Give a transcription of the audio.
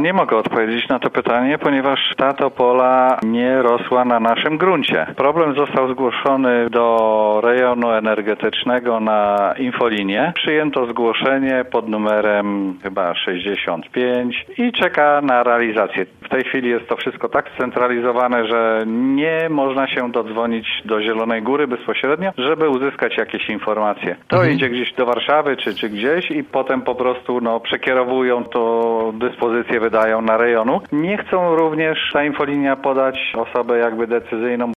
Nie mogę odpowiedzieć na to pytanie, ponieważ ta topola nie rosła na naszym gruncie. Problem został zgłoszony do rejonu energetycznego na infolinię. Przyjęto zgłoszenie pod numerem chyba 65 i czeka na realizację. W tej chwili jest to wszystko tak scentralizowane, że nie można się dodzwonić do Zielonej Góry bezpośrednio, żeby uzyskać jakieś informacje. To idzie gdzieś do Warszawy czy gdzieś i potem po prostu przekierowują to, dyspozycję wydają na rejonu. Nie chcą również ta infolinia podać osobę jakby decyzyjną,